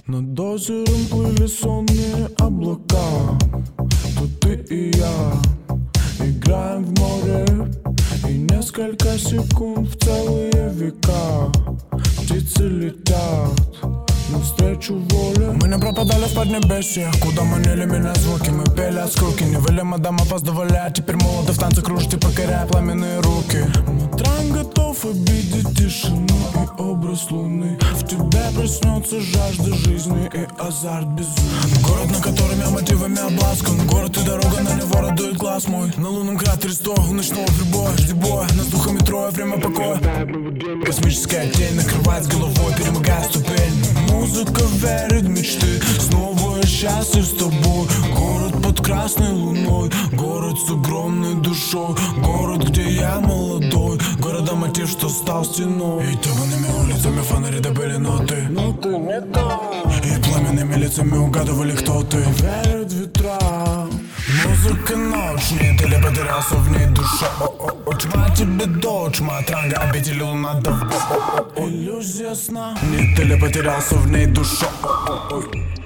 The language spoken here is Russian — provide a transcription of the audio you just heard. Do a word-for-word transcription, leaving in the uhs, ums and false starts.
Над озером плыли сонные облака. Тут ты и я играем в море, и несколько секунд в целые века. Птицы летят навстречу воле. Мы не пропадали в поднебесье, куда манили меня звуки. Мы пели от скуки, не выли мадам, опаздывали. А теперь молоды в танце кружите, покоряя пламенные руки. Матран готов обидеть тишину и образ луны. В тебе проснется жажда жизни и азарт безумия. Город, на котором я мотивами обласкан. Город и дорога, на него радует глаз мой. На лунном кратере сто, у ночного прибоя. Жди боя, нас духами трое, время покоя. Космическая тень накрывает с головой, перемогая ступень. Музыка верит в мечты, снова я счастлив с тобой. Город под красной луной, город с огромной душой. Город, где я молодой, города мотив, что стал стеной. И темными улицами фонари добыли ноты, но ты не там. И пламенными лицами угадывали, кто ты. Верят ветра, музыка ночь, нет, или потерялся в ней душа. О-о-о, тьма тебе дочь, матранга, обители луна давно. Иллюзия сна, нет, или потерялся в ней душа. О-о-о.